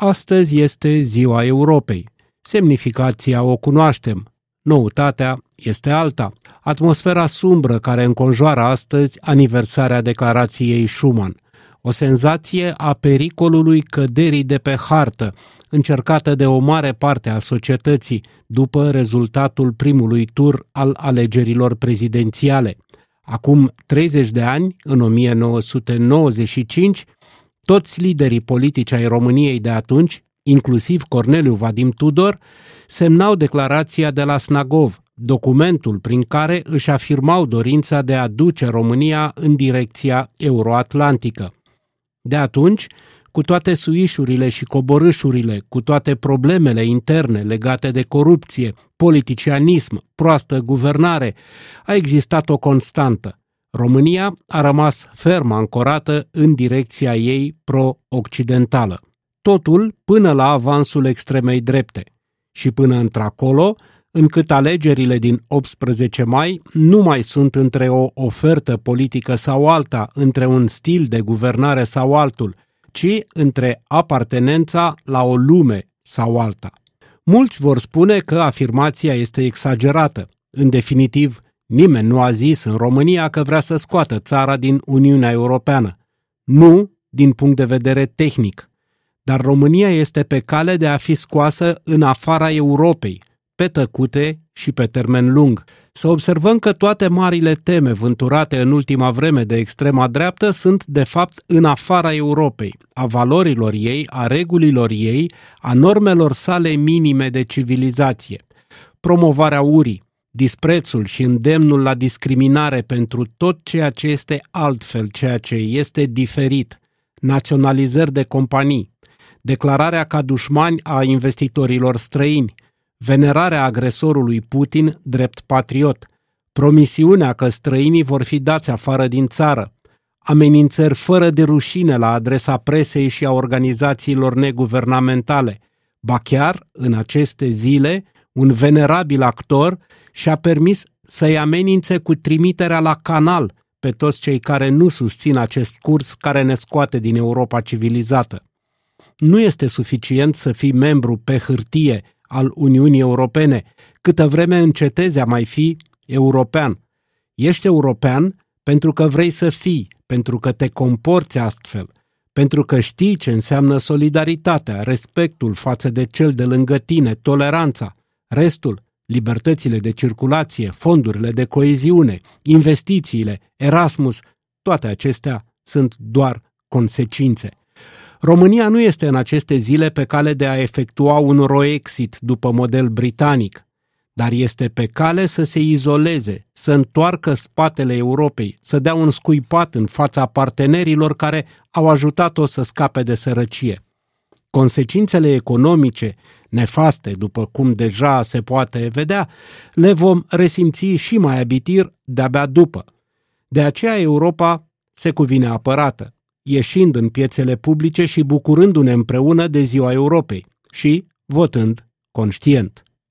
Astăzi este Ziua Europei. Semnificația o cunoaștem. Noutatea este alta. Atmosfera sumbră care înconjoară astăzi aniversarea declarației Schuman. O senzație a pericolului căderii de pe hartă, încercată de o mare parte a societății după rezultatul primului tur al alegerilor prezidențiale. Acum 30 de ani, în 1995, toți liderii politici ai României de atunci, inclusiv Corneliu Vadim Tudor, semnau declarația de la Snagov, documentul prin care își afirmau dorința de a duce România în direcția euroatlantică. De atunci, cu toate suișurile și coborâșurile, cu toate problemele interne legate de corupție, politicianism, proastă guvernare, a existat o constantă. România a rămas ferm ancorată în direcția ei pro-occidentală. Totul până la avansul extremei drepte. Și până într-acolo, încât alegerile din 18 mai nu mai sunt între o ofertă politică sau alta, între un stil de guvernare sau altul, ci între apartenența la o lume sau alta. Mulți vor spune că afirmația este exagerată. În definitiv, nimeni nu a zis în România că vrea să scoată țara din Uniunea Europeană. Nu din punct de vedere tehnic. Dar România este pe cale de a fi scoasă în afara Europei, pe tăcute și pe termen lung. Să observăm că toate marile teme vânturate în ultima vreme de extrema dreaptă sunt de fapt în afara Europei, a valorilor ei, a regulilor ei, a normelor sale minime de civilizație. Promovarea urii, disprețul și îndemnul la discriminare pentru tot ceea ce este altfel, ceea ce este diferit, naționalizări de companii, declararea ca dușmani a investitorilor străini, venerarea agresorului Putin drept patriot, promisiunea că străinii vor fi dați afară din țară, amenințări fără de rușine la adresa presei și a organizațiilor neguvernamentale, ba chiar, în aceste zile, un venerabil actor și-a permis să-i amenințe cu trimiterea la canal pe toți cei care nu susțin acest curs care ne scoate din Europa civilizată. Nu este suficient să fii membru pe hârtie al Uniunii Europene, câtă vreme încetezi a mai fi european. Ești european pentru că vrei să fii, pentru că te comporți astfel, pentru că știi ce înseamnă solidaritatea, respectul față de cel de lângă tine, toleranța, restul, libertățile de circulație, fondurile de coeziune, investițiile, Erasmus, toate acestea sunt doar consecințe. România nu este în aceste zile pe cale de a efectua un Roexit după model britanic, dar este pe cale să se izoleze, să întoarcă spatele Europei, să dea un scuipat în fața partenerilor care au ajutat-o să scape de sărăcie. Consecințele economice nefaste, după cum deja se poate vedea, le vom resimți și mai abitir de-abia după. De aceea Europa se cuvine apărată, ieșind în piețele publice și bucurându-ne împreună de Ziua Europei și votând conștient.